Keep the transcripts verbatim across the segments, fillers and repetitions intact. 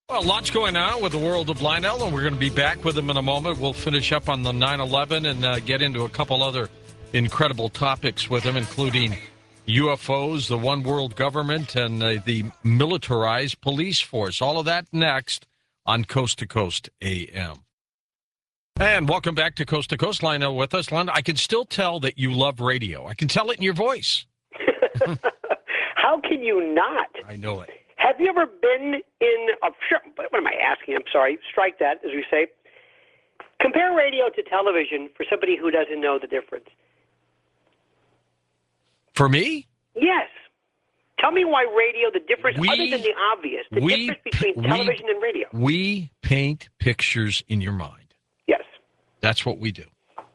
Well, lots going on with the world of Lionel, and we're going to be back with him in a moment. We'll finish up on the nine eleven and uh, get into a couple other incredible topics with him, including U F Os, the one world government, and uh, the militarized police force. All of that next on Coast to Coast A M. And welcome back to Coast to Coast. Lionel with us. Lionel, I can still tell that you love radio. I can tell it in your voice. How can you not? I know it. Have you ever been in a, sure, what am I asking? I'm sorry. Strike that, as we say. Compare radio to television for somebody who doesn't know the difference. For me? Yes. Tell me why radio, the difference, we, other than the obvious, the we, difference between television we, and radio. We paint pictures in your mind. Yes. That's what we do.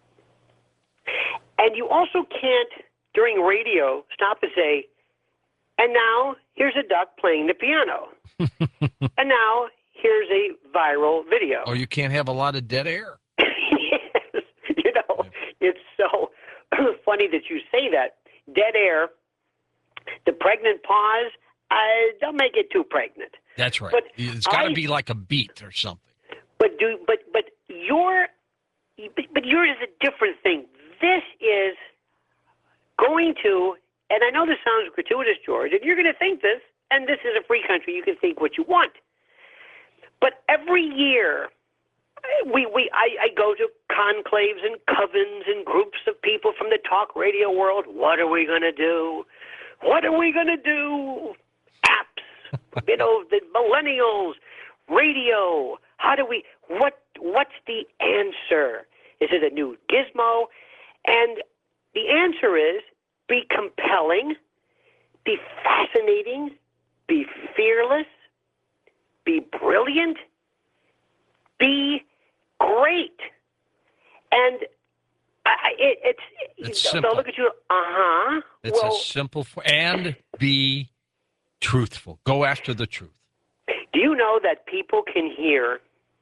And you also can't, during radio, stop and say, and now here's a duck playing the piano. And now here's a viral video. Or you can't have a lot of dead air. Yes. You know, it's so funny that you say that. Dead air, the pregnant pause, uh, don't make it too pregnant. That's right. But it's got to I, be like a beat or something. But do but but your but, but yours is a different thing. This is going to, and I know this sounds gratuitous, George, and you're going to think this, and this is a free country. You can think what you want. But every year, we we I, I go to conclaves and covens and groups of people from the talk radio world. What are we going to do? What are we going to do? Apps, you know, the millennials, radio. How do we, what? what's the answer? Is it a new gizmo? And the answer is be compelling, be fascinating, be fearless, be brilliant, be great. And I, it, it's, it's they'll simple. look at you, uh-huh. It's well, a simple, and be truthful. Go after the truth. Do you know that people can hear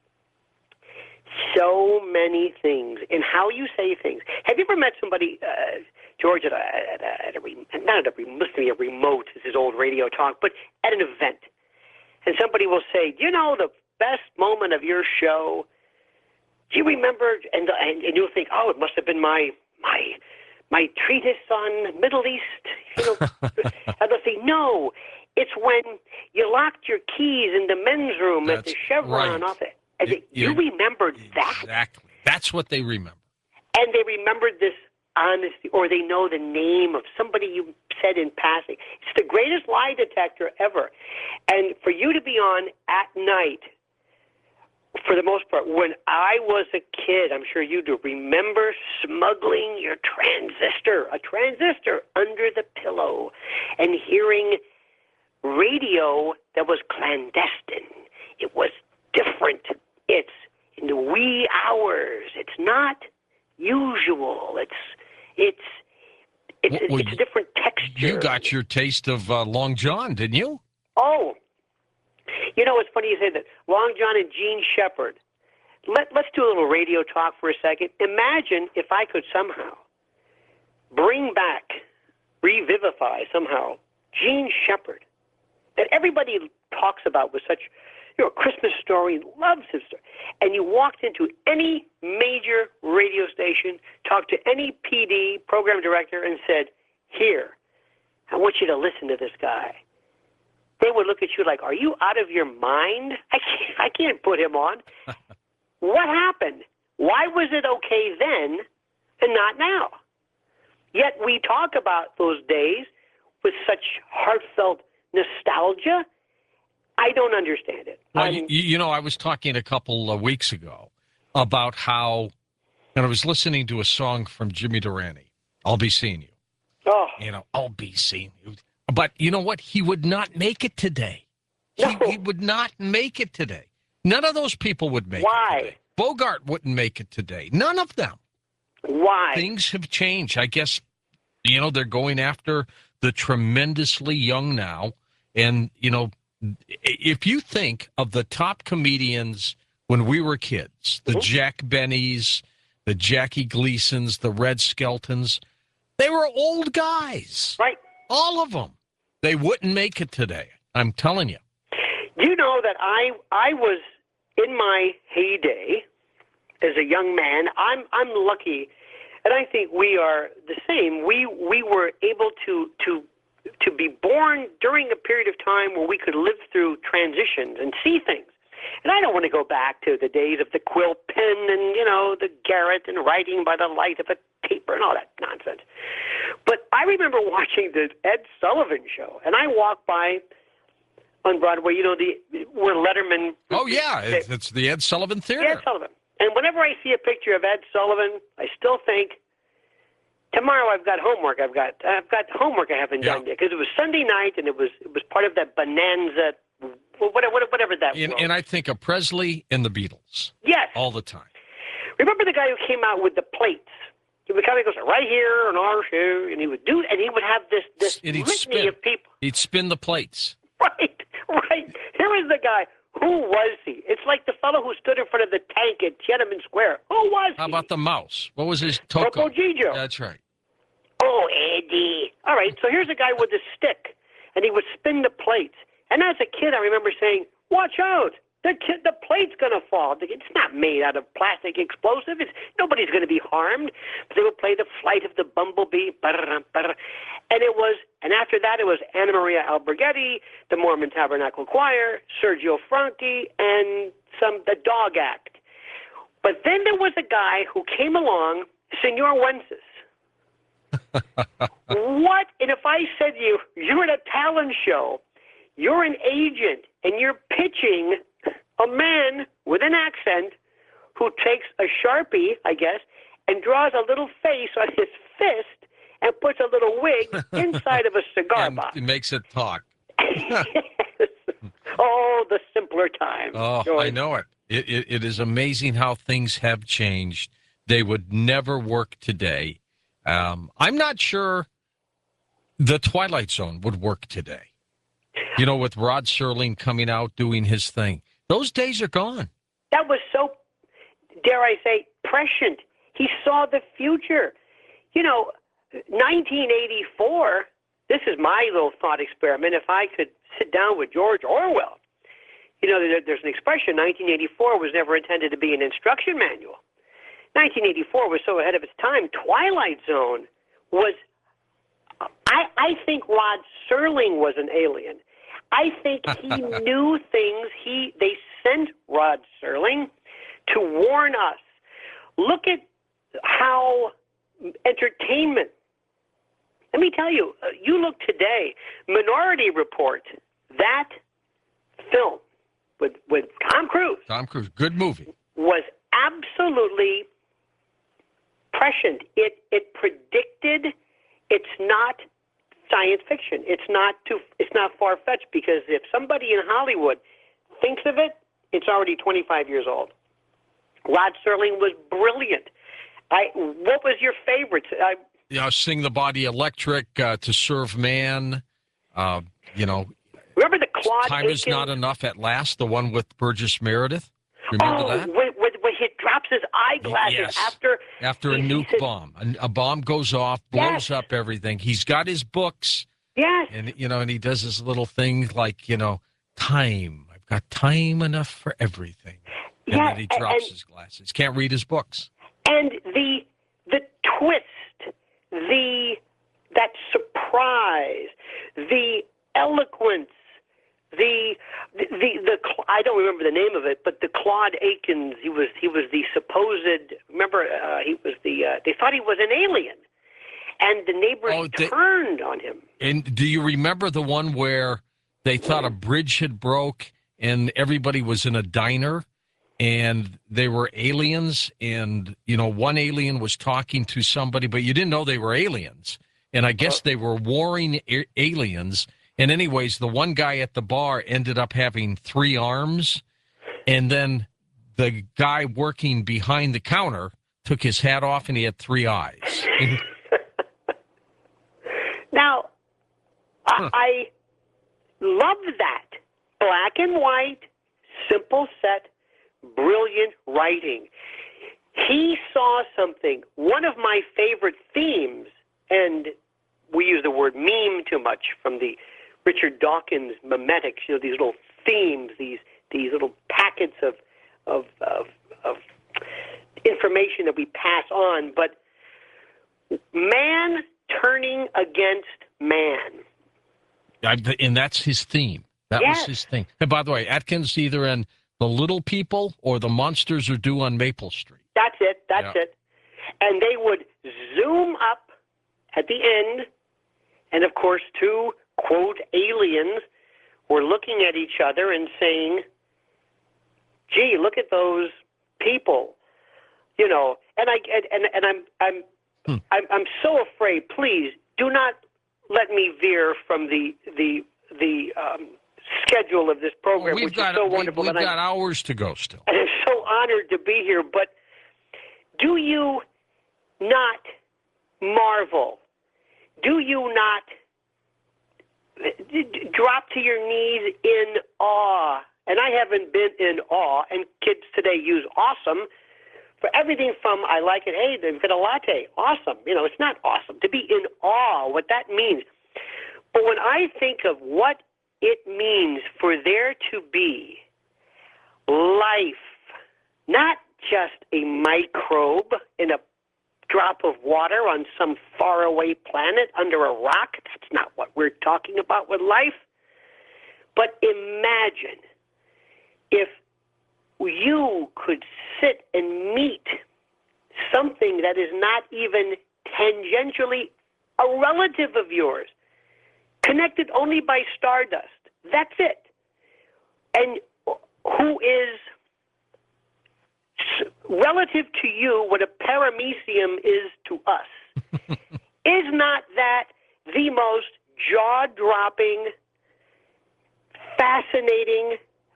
so many things in how you say things? Have you ever met somebody, uh, George, at a, at a, at a not at a, must be a remote, this is old radio talk, but at an event, and somebody will say, do you know the best moment of your show? Do you remember? And, and, and you'll think, oh, it must have been my my my treatise on Middle East. You know, and they'll say, no, it's when you locked your keys in the men's room That's at the Chevron right. office. And You- you you're- remembered that, Exactly. That's what they remember. and they remembered this honesty, or they know the name of somebody you said in passing. It's the greatest lie detector ever. And for you to be on at night, for the most part, when I was a kid, I'm sure you do, remember smuggling your transistor, a transistor under the pillow, and hearing radio that was clandestine. It was different. It's in the wee hours. It's not usual. It's it's it's, Well, it's a different texture. You got your taste of uh, Long John, didn't you? Oh, you know, it's funny you say that. Long John and Gene Shepard. Let, let's do a little radio talk for a second. Imagine if I could somehow bring back, revivify somehow, Gene Shepard, that everybody talks about with such, you know, Christmas Story, loves his story. And you walked into any major radio station, talked to any P D, program director, and said, here, I want you to listen to this guy. They would look at you like, are you out of your mind? I can't, I can't put him on. What happened? Why was it okay then and not now? Yet we talk about those days with such heartfelt nostalgia. I don't understand it. Well, you, you know, I was talking a couple of weeks ago about how, and I was listening to a song from Jimmy Durante, I'll Be Seeing You. Oh. You know, I'll be seeing you. But you know what? He would not make it today. He, No. he would not make it today. None of those people would make Why? it today. Bogart wouldn't make it today. None of them. Why? Things have changed. I guess, you know, they're going after the tremendously young now. And, you know, if you think of the top comedians when we were kids, the Mm-hmm. Jack Bennys, the Jackie Gleasons, the Red Skeltons, they were old guys. Right. All of them. They wouldn't make it today. I'm telling you. You know that I I was in my heyday as a young man. I'm I'm lucky, and I think we are the same. We we were able to to to be born during a period of time where we could live through transitions and see things. And I don't want to go back to the days of the quill pen and, you know, the garret and writing by the light of a taper and all that nonsense. But I remember watching the Ed Sullivan Show, and I walked by on Broadway, you know, the where Letterman... Oh, yeah, it's, it's the Ed Sullivan Theater. Ed Sullivan. And whenever I see a picture of Ed Sullivan, I still think, tomorrow I've got homework. I've got I've got homework I haven't Yeah. done yet, because it was Sunday night, and it was it was part of that bonanza, whatever, whatever that And, was. and I think of Presley and the Beatles Yes. all the time. Remember the guy who came out with the plates? He would kind of go right here on our show, and he would do, and he would have this this And he'd litany spin. of people. He'd spin the plates. Right, right. Here is the guy. Who was he? It's like the fellow who stood in front of the tank at Tiananmen Square. Who was How he? about the mouse? What was his Toco? Toco Gigio. That's right. Oh, Eddie. All right, so here's a guy with a stick, and he would spin the plates. And as a kid, I remember saying, watch out. The kid, the plate's going to fall. It's not made out of plastic explosive. It's, nobody's going to be harmed. But they would play the Flight of the Bumblebee. And it was, and after that, it was Anna Maria Alberghetti, the Mormon Tabernacle Choir, Sergio Franchi, and some the Dog Act. But then there was a guy who came along, Senor Wences. What? And if I said to you, you're at a talent show, you're an agent, and you're pitching a man with an accent who takes a Sharpie, I guess, and draws a little face on his fist and puts a little wig inside of a cigar And box. it makes it talk. Oh, the simpler times. Oh, George. I know it. It, it. It is amazing how things have changed. They would never work today. Um, I'm not sure the Twilight Zone would work today. You know, with Rod Serling coming out doing his thing. Those days are gone. That was so, dare I say, prescient. He saw the future. You know, nineteen eighty-four, this is my little thought experiment. If I could sit down with George Orwell, you know, there, there's an expression, nineteen eighty-four was never intended to be an instruction manual. nineteen eighty-four was so ahead of its time. Twilight Zone was, I, I think Rod Serling was an alien. I think he knew things. He They sent Rod Serling to warn us. Look at how entertainment, let me tell you, uh, you look today, Minority Report, that film with, with Tom Cruise Tom Cruise, good movie. was absolutely prescient. It, it predicted, it's not science fiction. It's not too. It's not far fetched, because if somebody in Hollywood thinks of it, it's already twenty-five years old. Rod Serling was brilliant. I. What was your favorite? I, You know, Sing the Body Electric, uh, To Serve Man. Uh, you know, remember the Claude Time Akins? Is Not Enough at Last, the one with Burgess Meredith. Remember oh, that? when, when, when he drops his eyeglasses Yes. after After a he- he nuke says- bomb, a, a bomb goes off, blows Yes. up everything. He's got his books, Yes. and you know, and he does this little thing like, you know, time. I've got time enough for everything. And Yeah, then he a- drops and- his glasses. Can't read his books. And the the twist, the that surprise, the eloquence, the the the, the I don't remember the name of it, but the Claude Akins. He was he was the supposed. Remember, uh, he was the. Uh, they thought he was an alien, and the neighbors Oh, they- turned on him. And do you remember the one where they thought a bridge had broke and everybody was in a diner and they were aliens, and you know, one alien was talking to somebody, but you didn't know they were aliens. And I guess they were warring a- aliens. And anyways, the one guy at the bar ended up having three arms, and then the guy working behind the counter took his hat off and he had three eyes. And Now, Huh. I, I love that. Black and white, simple set, brilliant writing. He saw something. One of my favorite themes, and we use the word meme too much from the Richard Dawkins memetics, you know, these little themes, these these little packets of of of, of information that we pass on, but man turning against man. And that's his theme. That yes. was his thing. And by the way, Atkins either in The Little People or The Monsters Are Due on Maple Street. That's it. That's yeah. it. And they would zoom up at the end, and of course, two, quote, aliens were looking at each other and saying, gee, look at those people. You know, and I and and I'm I'm hmm. I'm, I'm so afraid. Please do not let me veer from the the the um, schedule of this program, well, which got, is so we, wonderful. We've and got I'm, hours to go still. And I'm so honored to be here. But do you not marvel? Do you not drop to your knees in awe? And I haven't been in awe, and kids today use awesome for everything from I like it, hey, they've got a latte, awesome. You know, it's not awesome. To be in awe, what that means. But when I think of what it means for there to be life, not just a microbe in a drop of water on some faraway planet under a rock, that's not what we're talking about with life. But imagine if you could sit and meet something that is not even tangentially a relative of yours, connected only by stardust. That's it. And who is relative to you what a paramecium is to us. Is not that the most jaw-dropping, fascinating,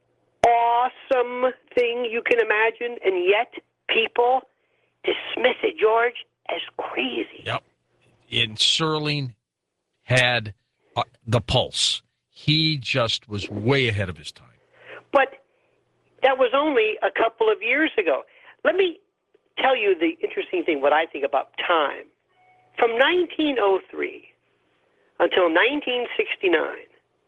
awesome thing you can imagine, and yet people dismiss it, George, as crazy. Yep. And Serling had uh, the pulse. He just was way ahead of his time. But that was only a couple of years ago. Let me tell you the interesting thing, what I think about time. From nineteen oh three until nineteen sixty-nine,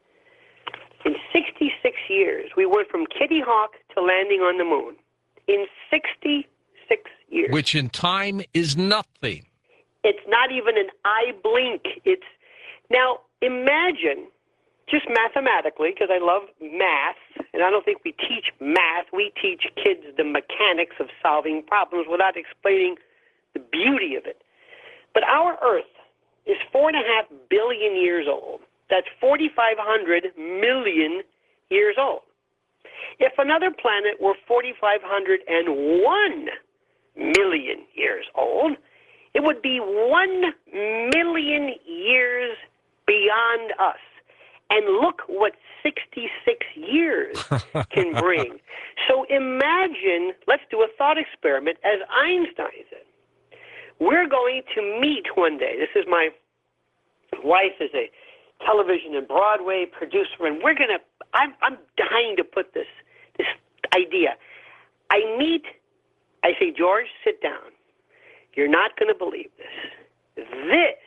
in sixty-six years, we went from Kitty Hawk to landing on the moon. In sixty-six years. Which in time is nothing. It's not even an eye blink. It's now imagine, just mathematically, because I love math, and I don't think we teach math. We teach kids the mechanics of solving problems without explaining the beauty of it. But our Earth is four and a half billion years old. That's forty-five hundred million years old. If another planet were forty-five hundred one million years old, it would be one million years beyond us. And look what sixty-six years can bring. So imagine, let's do a thought experiment as Einstein said. We're going to meet one day. This is my wife is a television and Broadway producer, and we're going to, I'm, I'm dying to put this, this idea. I meet, I say, George, sit down. You're not going to believe this. This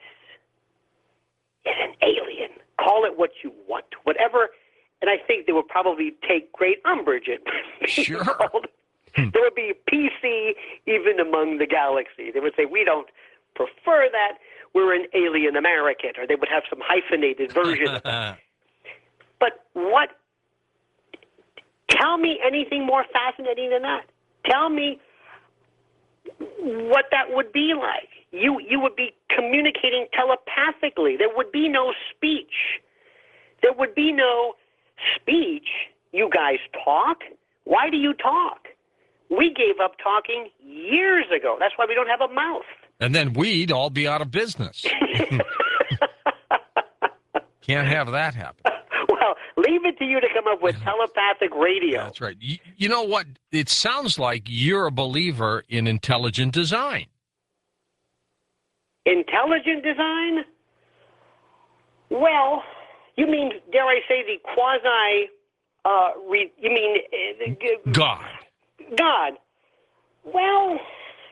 is an alien. Call it what you want, whatever. And I think they would probably take great umbrage in being sure. called. There would be P C even among the galaxy. They would say, we don't prefer that. We're an alien American. Or they would have some hyphenated version of that. But what, tell me anything more fascinating than that. Tell me what that would be like. You you would be communicating telepathically. There would be no speech. There would be no speech. You guys talk. Why do you talk? We gave up talking years ago. That's why we don't have a mouth. And then we'd all be out of business. Can't have that happen. Well, leave it to you to come up with telepathic radio. That's right. You, you know what? It sounds like you're a believer in intelligent design. Intelligent design? Well, you mean, dare I say, the quasi, uh, re, you mean... Uh, God. God. Well,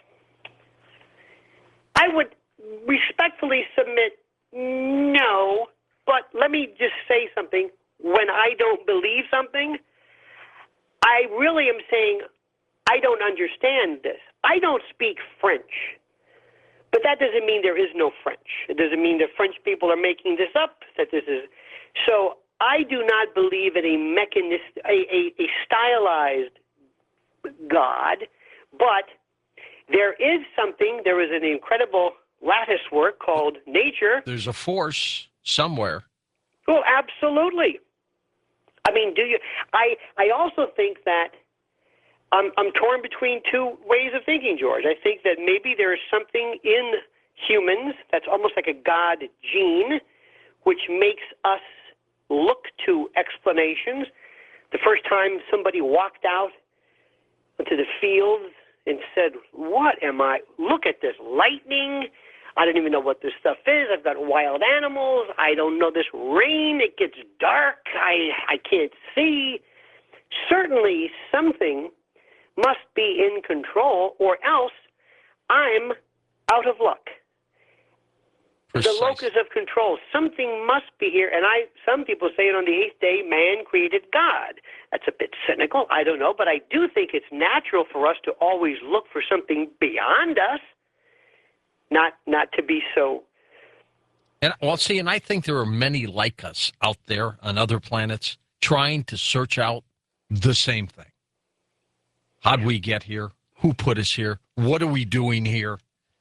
I would respectfully submit no, but let me just say something. when I don't believe something, I really am saying I don't understand this. I don't speak French, but that doesn't mean there is no French. It doesn't mean that French people are making this up, that this is. So I do not believe in a mechanistic, a, a, a stylized God, but there is something, there is an incredible lattice work called nature. There's a force somewhere. Oh, absolutely. I mean, do you? I I also think that I'm I'm torn between two ways of thinking, George. I think that maybe there is something in humans that's almost like a God gene, which makes us look to explanations. The first time somebody walked out into the fields and said, "What am I? Look at this lightning. I don't even know what this stuff is. I've got wild animals. I don't know this rain. It gets dark. I, I can't see." Certainly something must be in control, or else I'm out of luck. Precisely. The locus of control. Something must be here. And I, some people say it on the eighth day, man created God. That's a bit cynical. I don't know. But I do think it's natural for us to always look for something beyond us. Not not to be so. And well, see, and I think there are many like us out there on other planets trying to search out the same thing. How'd we get here? Who put us here? What are we doing here?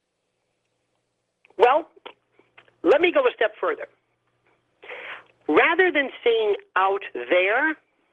Well, let me go a step further. Rather than saying out there,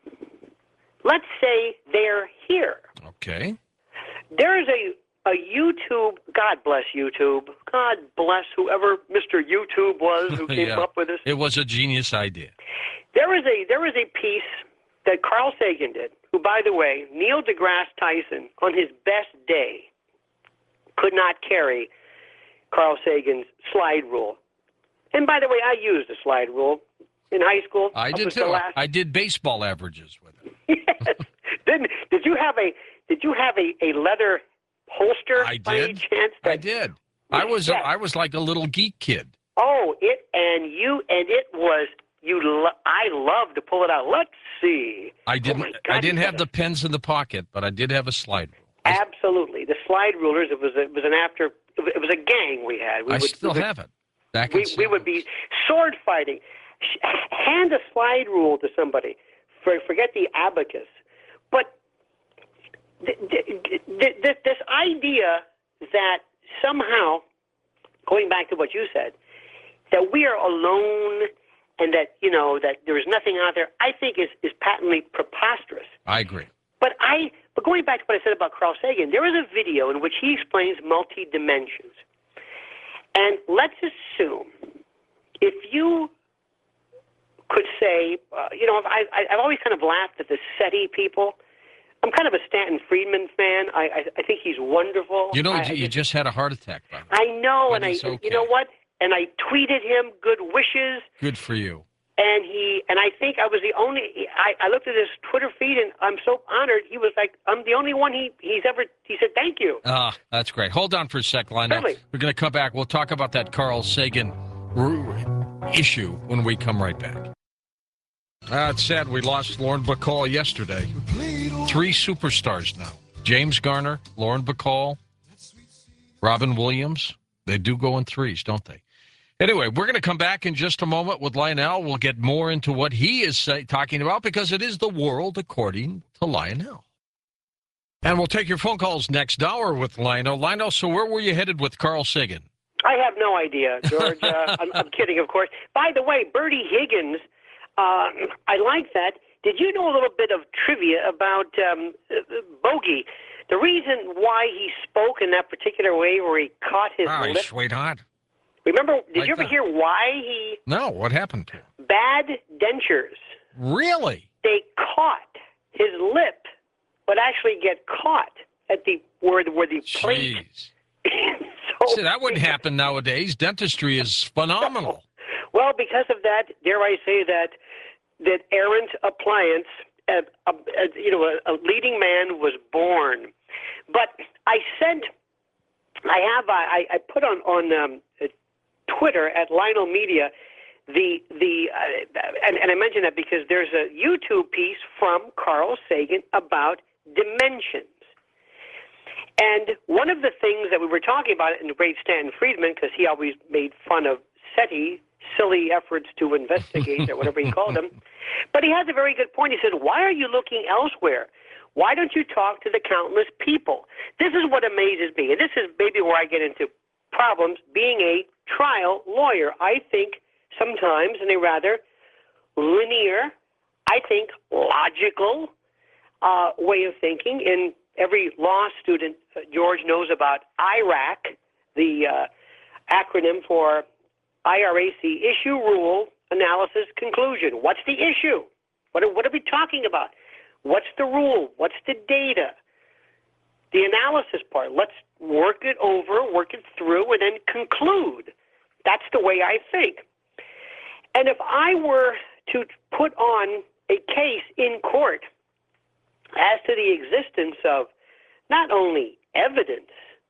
let's say they're here. Okay. There is a A YouTube, God bless YouTube, God bless whoever Mister YouTube was who came Yeah. up with this. It was a genius idea. There is a there is a piece that Carl Sagan did, who, by the way, Neil deGrasse Tyson, on his best day, could not carry Carl Sagan's slide rule. And by the way, I used the slide rule in high school. I up did until too. last- I did baseball averages with it. Yes. Didn't, did you have a did you have a, a leather holster I by any did. chance? I that- did. I was Yes. I was like a little geek kid. Oh, it and you and it was you. Lo- I love to pull it out. Let's see. I Oh didn't my God, I didn't you have the gotta- pens in the pocket, but I did have a slide rule. Absolutely, the slide rulers. It was a, it was an after. It was a gang we had. We I would, still we would, have it. Back We in we would be sword fighting. Sh- Hand a slide rule to somebody. For, forget the abacus, but th- th- th- th- this idea that somehow, going back to what you said, that we are alone and that, you know, that there's nothing out there, I think is, is patently preposterous. I agree. But I, but going back to what I said about Carl Sagan, there is a video in which he explains multi-dimensions. And let's assume if you could say, uh, you know, I, I, I've always kind of laughed at the SETI people. I'm kind of a Stanton Friedman fan. I, I, I think he's wonderful. You know, I, you just had a heart attack, by the way. I know, But and I, he's okay. you know what? And I tweeted him good wishes, Good for you. and he, and I think I was the only. I, I looked at his Twitter feed, and I'm so honored. He was like, I'm the only one he he's ever. He said thank you. Ah, that's great. Hold on for a sec, Lionel. Certainly. We're going to come back. We'll talk about that Carl Sagan r- issue when we come right back. Uh, it's sad we lost Lauren Bacall yesterday. Three superstars now. James Garner, Lauren Bacall, Robin Williams. They do go in threes, don't they? Anyway, we're going to come back in just a moment with Lionel. We'll get more into what he is say, talking about because it is the world according to Lionel. And we'll take your phone calls next hour with Lionel. Lionel, so where were you headed with Carl Sagan? I have no idea, George. Uh, I'm, I'm kidding, of course. By the way, Bertie Higgins, uh, I like that. Did you know a little bit of trivia about um, uh, Bogey? The reason why he spoke in that particular way where he caught his Oh, lip. sweetheart. Remember, did Like you ever that. hear why he... No, what happened to him? Bad dentures. Really? They caught his lip, would actually get caught at the where the, where the plate. Jeez. so, See, that wouldn't happen nowadays. Dentistry is phenomenal. Well, because of that, dare I say that that errant appliance, uh, uh, uh, you know, a, a leading man was born. But I sent, I have, I, I put on on um, uh, Twitter at Lionel Media the the uh, and, and I mention that because there's a YouTube piece from Carl Sagan about dimensions. And one of the things that we were talking about in the great Stanton Friedman, because he always made fun of SETI, silly efforts to investigate, or whatever he called them, but he has a very good point. He said, why are you looking elsewhere? Why don't you talk to the countless people? This is what amazes me, and this is maybe where I get into problems being a trial lawyer. I think sometimes in a rather linear, I think logical uh, way of thinking. And every law student, uh, George, knows about I RAC, the uh, acronym for I R A C, Issue, Rule, Analysis, Conclusion. What's the issue? What are, what are we talking about? What's the rule? What's the data? The analysis part. Let's work it over, work it through, and then conclude. That's the way I think. And if I were to put on a case in court as to the existence of not only evidence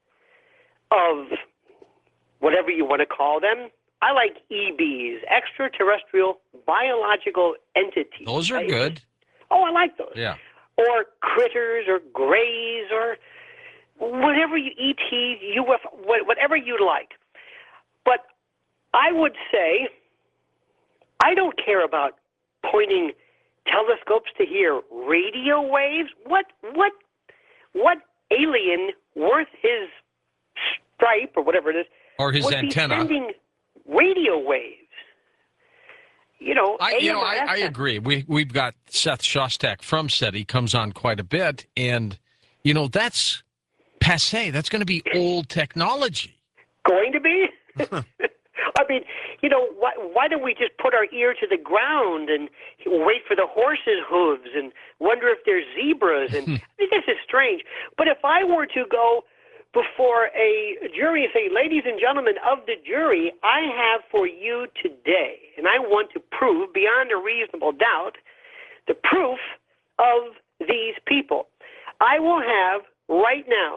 of whatever you want to call them, I like E Bs, extraterrestrial biological entities. Those are right? good. Oh, I like those. Yeah. Or critters, or grays, or whatever you, E T, U F O, whatever you like. But I would say I don't care about pointing telescopes to hear radio waves. What what what alien worth his stripe or whatever it is Or his would antenna. be sending radio waves? You know, I, you know, I, I A M or agree. We we've got Seth Shostak from SETI comes on quite a bit, and you know that's passé. That's going to be old technology. Going to be? I mean, you know, why, why don't we just put our ear to the ground and wait for the horses' hooves and wonder if there's zebras? And I mean, this is strange. But if I were to go before a jury and say, ladies and gentlemen of the jury, I have for you today, and I want to prove beyond a reasonable doubt the proof of these people. I will have right now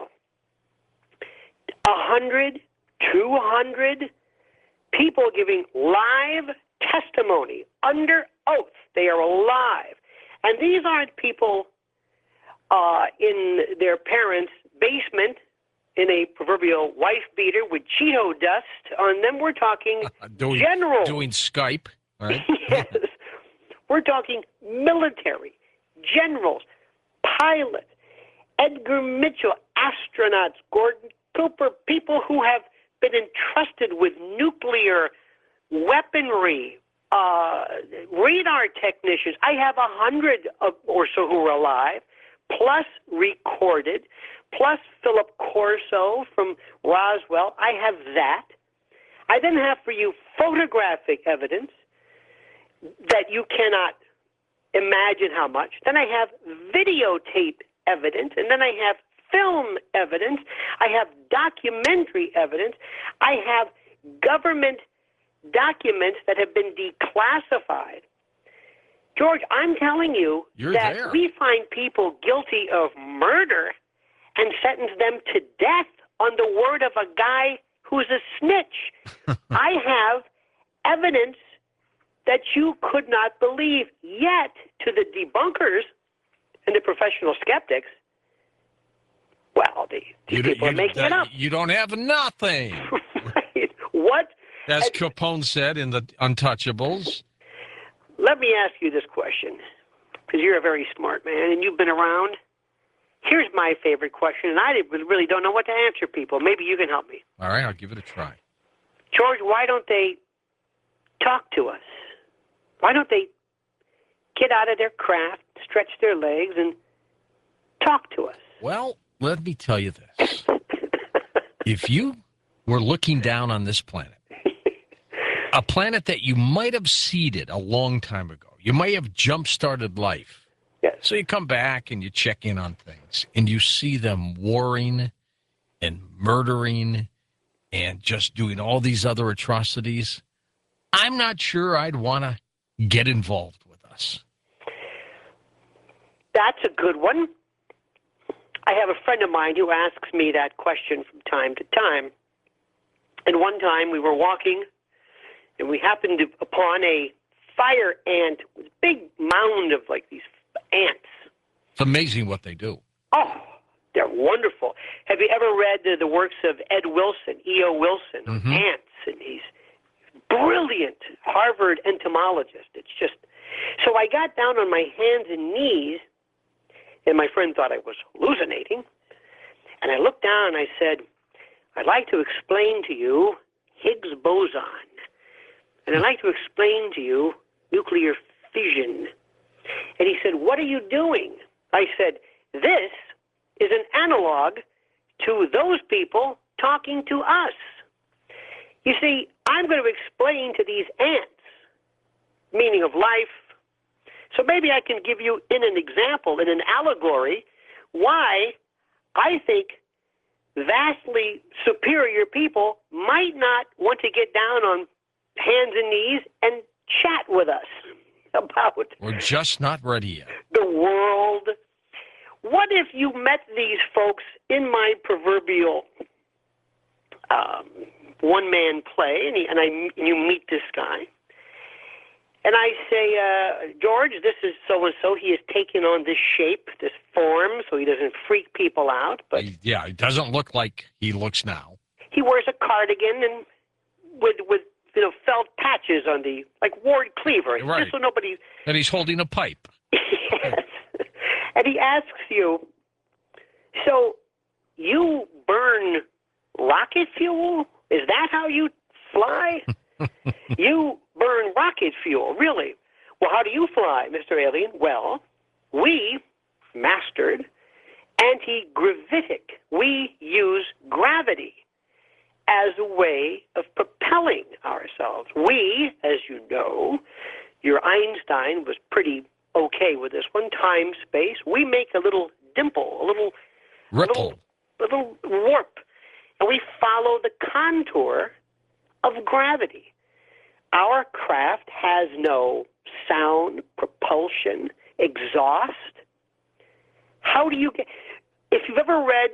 one hundred, two hundred people giving live testimony under oath. They are alive. And these aren't people uh, in their parents' basement in a proverbial wife beater with Cheeto dust on them. We're talking doing, general. Doing Skype. Right? Yes. We're talking military, generals, pilots, Edgar Mitchell, astronauts, Gordon Cooper, people who have been entrusted with nuclear weaponry, uh, radar technicians. I have a hundred or so who are alive, plus recorded, plus Philip Corso from Roswell. I have that. I then have for you photographic evidence that you cannot imagine how much. Then I have videotape evidence, and then I have film evidence. I have documentary evidence. I have government documents that have been declassified. George, I'm telling you You're that there. we find people guilty of murder and sentence them to death on the word of a guy who's a snitch. I have evidence that you could not believe. Yet, to the debunkers and the professional skeptics, well, the, these You, people you, are making that- it up. You don't have nothing. Right? What? As and- Capone said in the Untouchables. Let me ask you this question, because you're a very smart man and you've been around. Here's my favorite question, and I really don't know what to answer people. Maybe you can help me. All right, I'll give it a try. George, why don't they talk to us? Why don't they get out of their craft, stretch their legs, and talk to us? Well, let me tell you this. If you were looking down on this planet, a planet that you might have seeded a long time ago, you might have jump-started life. Yes. So you come back and you check in on things, and you see them warring and murdering and just doing all these other atrocities. I'm not sure I'd want to get involved with us. That's a good one. I have a friend of mine who asks me that question from time to time. And one time we were walking and we happened to, upon a fire ant, big mound of like these ants. It's amazing what they do. Oh, they're wonderful. Have you ever read the, the works of Ed Wilson, E O. Wilson, on Mhm. ants? And he's brilliant Harvard entomologist. It's just, so I got down on my hands and knees, and my friend thought I was hallucinating. And I looked down and I said, I'd like to explain to you Higgs boson. And I'd like to explain to you nuclear fission. And he said, what are you doing? I said, this is an analog to those people talking to us. You see, I'm going to explain to these ants meaning of life. So maybe I can give you in an example, in an allegory, why I think vastly superior people might not want to get down on hands and knees and chat with us about We're just not ready yet. the world. What if you met these folks in my proverbial um, one-man play, and, he, and, I, and you meet this guy, and I say, uh, George, this is so-and-so. He has taken on this shape, this form, so he doesn't freak people out. But He- yeah, it doesn't look like he looks now. he wears a cardigan and with with you know felt patches on the like Ward Cleaver, Right. just so nobody. And he's holding a pipe. Yes. And he asks you, so you burn rocket fuel? Is that how you fly? You burn rocket fuel, really? Well, how do you fly, Mister Alien? Well, we mastered anti-gravitic. We use gravity as a way of propelling ourselves. We, as you know, your Einstein was pretty okay with this one, time, space. We make a little dimple, a little Ripple. a little warp, and we follow the contour of gravity. Our craft has no sound, propulsion, exhaust. How do you get... If you've ever read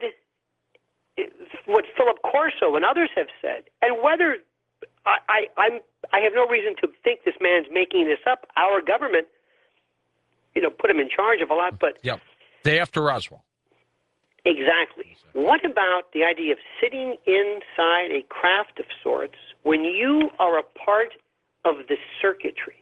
what Philip Corso and others have said, and whether... I, I, I'm, I have no reason to think this man's making this up. Our government, you know, put him in charge of a lot, but... Yep. Day after Roswell. Exactly. What about the idea of sitting inside a craft of sorts when you are a part of the circuitry?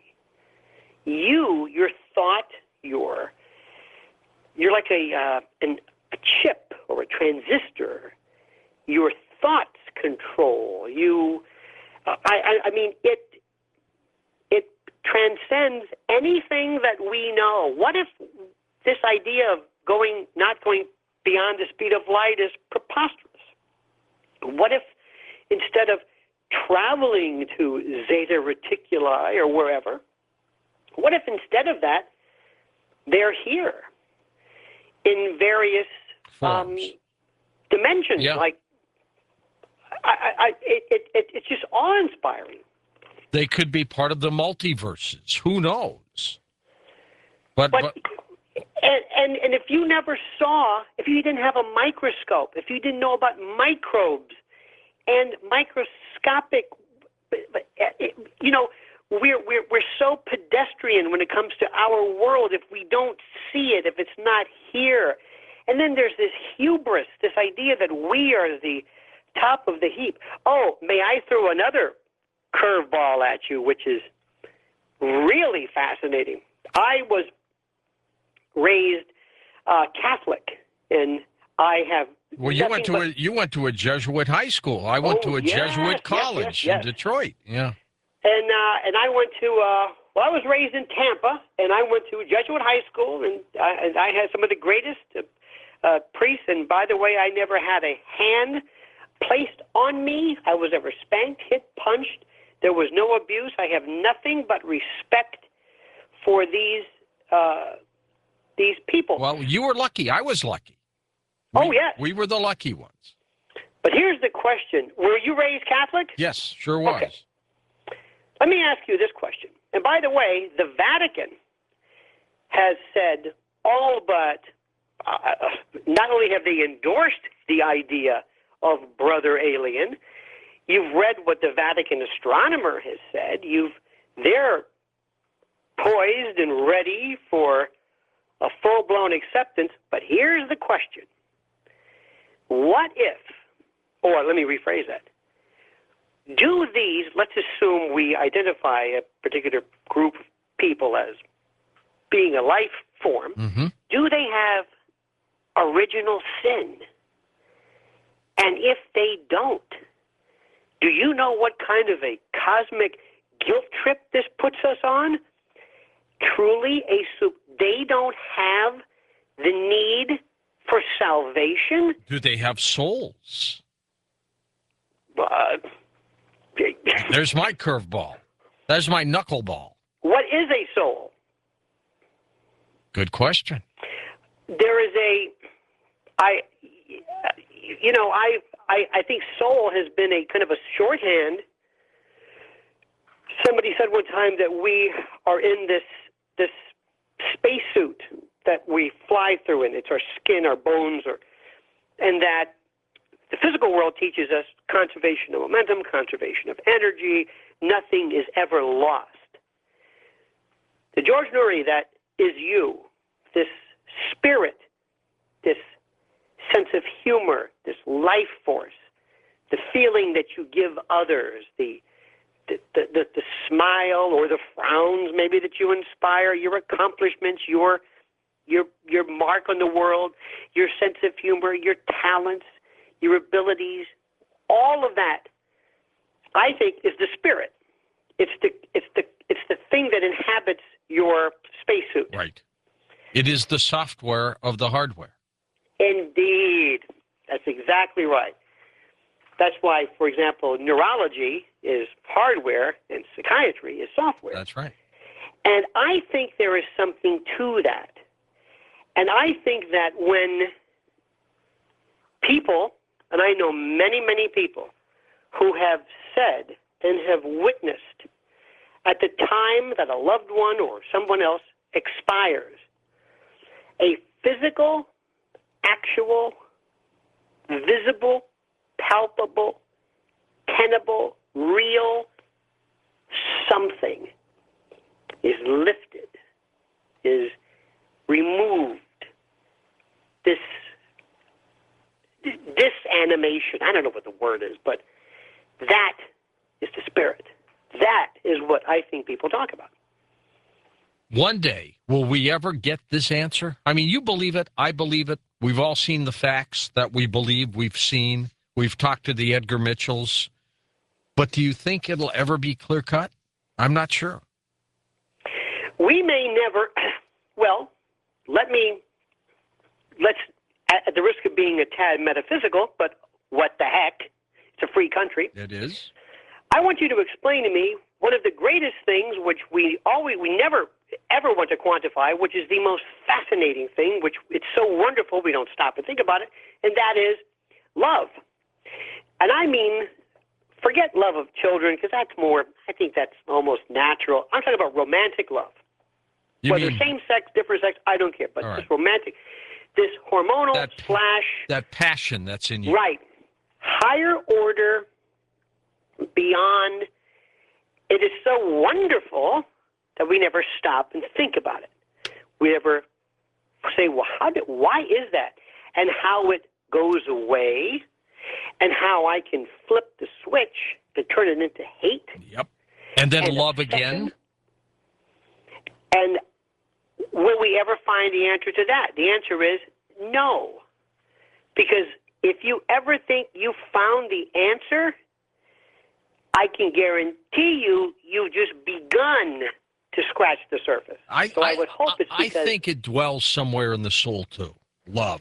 You, your thought, your, you're like a, uh, an, a chip or a transistor. Your thoughts control you. Uh, I, I, I mean, it, it transcends anything that we know. What if this idea of going, not going beyond the speed of light is preposterous? What if instead of traveling to Zeta Reticuli or wherever, what if instead of that, they're here in various um, dimensions? Yeah. Like, I, I, I, it, it, it, it's just awe-inspiring. They could be part of the multiverses. Who knows? But, But, but and, and, and if you never saw, if you didn't have a microscope, if you didn't know about microbes and microscopic, you know, we're, we're, we're so pedestrian when it comes to our world if we don't see it, if it's not here. And then there's this hubris, this idea that we are the top of the heap. Oh, may I throw another curveball at you, which is really fascinating. I was raised uh, Catholic, and I have well, you went to but, a you went to a Jesuit high school. I went Oh, to a yes, Jesuit yes, college yes, yes. in Detroit. Yeah. and uh, and I went to uh, well, I was raised in Tampa, and I went to Jesuit high school, and I, and I had some of the greatest uh, uh, priests. And by the way, I never had a hand placed on me. I was ever spanked, hit, punched. There was no abuse. I have nothing but respect for these uh, these people. Well, you were lucky. I was lucky. We, Oh, yes. We were the lucky ones. But here's the question. Were you raised Catholic? Yes, sure was. Okay. Let me ask you this question. And by the way, the Vatican has said all but, uh, not only have they endorsed the idea of brother alien, You've read what the Vatican astronomer has said. You've they're poised and ready for a full-blown acceptance. But here's the question. What if, or let me rephrase that, do these, let's assume we identify a particular group of people as being a life form, Mm-hmm. do they have original sin? And if they don't, do you know what kind of a cosmic guilt trip this puts us on? Truly, a su- they don't have the need for salvation? Do they have souls? Uh, There's my curveball. There's my knuckleball. what is a soul? Good question. There is a, I, you know, I, I, I think soul has been a kind of a shorthand. Somebody said one time that we are in this this spacesuit that we fly through, and it's our skin, our bones, or, and that the physical world teaches us conservation of momentum, conservation of energy. Nothing is ever lost. The George Noory that is you, this spirit, this sense of humor, this life force, the feeling that you give others, the the, the, the, the smile or the frowns maybe that you inspire, your accomplishments, your your your mark on the world, your sense of humor, your talents, your abilities, all of that, I think, is the spirit. It's the it's the it's the thing that inhabits your spacesuit. Right. It is the software of the hardware. Indeed. That's exactly right. That's why, for example, neurology is hardware and psychiatry is software. That's right. And I think there is something to that. And I think that when people, and I know many, many people, who have said and have witnessed at the time that a loved one or someone else expires, a physical, actual, visible, palpable, tenable, real something is lifted, is removed. This this animation, I don't know what the word is, but that is the spirit. That is what I think people talk about. One day, will we ever get this answer? I mean, you believe it. I believe it. We've all seen the facts that we believe we've seen. We've talked to the Edgar Mitchells. But do you think it'll ever be clear-cut? I'm not sure. We may never, well, let me, let's, at the risk of being a tad metaphysical, but what the heck? It's a free country. It is. I want you to explain to me one of the greatest things which we always, we never ever want to quantify, which is the most fascinating thing, which it's so wonderful we don't stop and think about it, and that is love. And I mean, forget love of children, because that's more, I think that's almost natural. I'm talking about romantic love. You Whether mean same sex, different sex, I don't care, but All just right. romantic, this hormonal That- slash, that passion that's in you? right, higher order, beyond. It is so wonderful that we never stop and think about it. We never say, well, how did, why is that? And how it goes away, and how I can flip the switch to turn it into hate. Yep. And then and love obsession. again? And will we ever find the answer to that? The answer is no. Because if you ever think you found the answer, I can guarantee you, you've just begun to scratch the surface. I, so I, would hope it's I because... think it dwells somewhere in the soul, too. Love.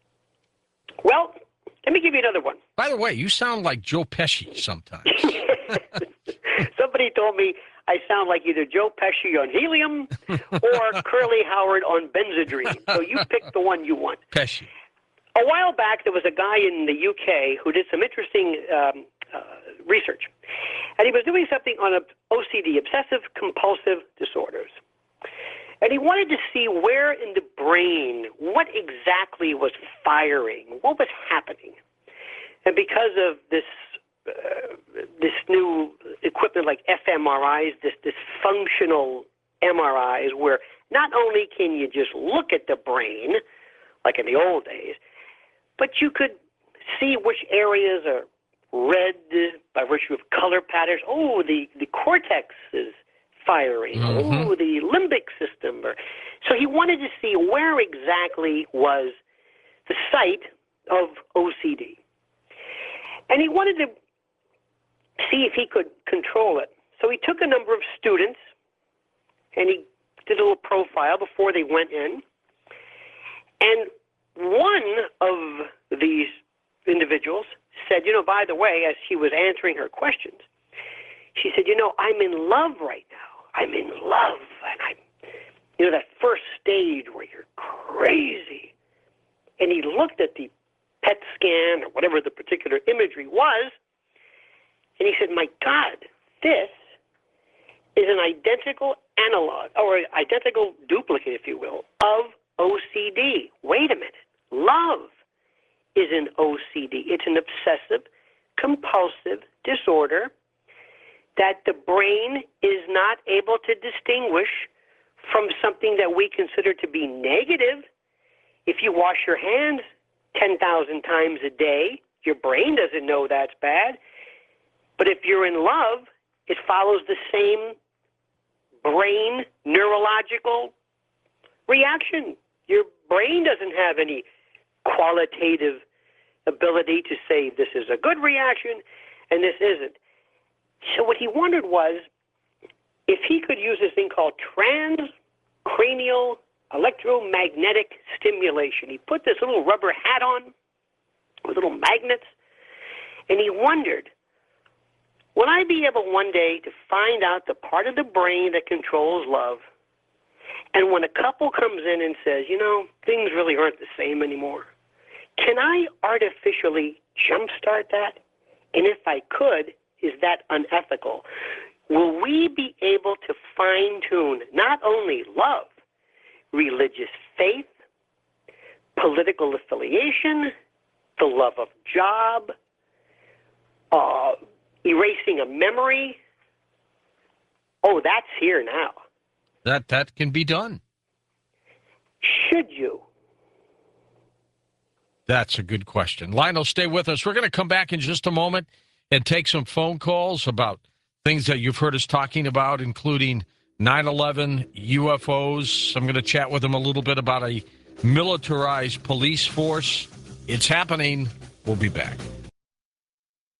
Well, let me give you another one. By the way, you sound like Joe Pesci sometimes. Somebody told me I sound like either Joe Pesci on helium or Curly Howard on Benzedrine. So you pick the one you want. Pesci. A while back, there was a guy in the U K who did some interesting um, uh, research. And he was doing something on a O C D, obsessive compulsive disorders. And he wanted to see where in the brain, what exactly was firing, what was happening. And because of this uh, something like fMRIs, this, this functional M R Is, where not only can you just look at the brain, like in the old days, but you could see which areas are red by virtue of color patterns. Oh, the, the cortex is firing. Mm-hmm. Oh, the limbic system. Or, so he wanted to see where exactly was the site of O C D. And he wanted to see if he could control it. So he took a number of students and he did a little profile before they went in. And one of these individuals said, you know, by the way, as she was answering her questions, she said, you know, I'm in love right now. I'm in love. And I'm, you know, that first stage where you're crazy. And he looked at the P E T scan or whatever the particular imagery was, and he said, my God, this is an identical analog, or an identical duplicate, if you will, of O C D. Wait a minute. Love is an O C D. It's an obsessive compulsive disorder that the brain is not able to distinguish from something that we consider to be negative. If you wash your hands ten thousand times a day, your brain doesn't know that's bad. But if you're in love, it follows the same brain neurological reaction. Your brain doesn't have any qualitative ability to say this is a good reaction and this isn't. So what he wondered was if he could use this thing called transcranial electromagnetic stimulation. He put this little rubber hat on with little magnets, and he wondered, will I be able one day to find out the part of the brain that controls love? And when a couple comes in and says, you know, things really aren't the same anymore, can I artificially jumpstart that? And if I could, is that unethical? Will we be able to fine-tune not only love, religious faith, political affiliation, the love of job, uh, erasing a memory? Oh, that's here now. That that can be done. Should you? That's a good question. Lionel, stay with us. We're going to come back in just a moment and take some phone calls about things that you've heard us talking about, including nine eleven, U F Os. I'm going to chat with them a little bit about a militarized police force. It's happening. We'll be back.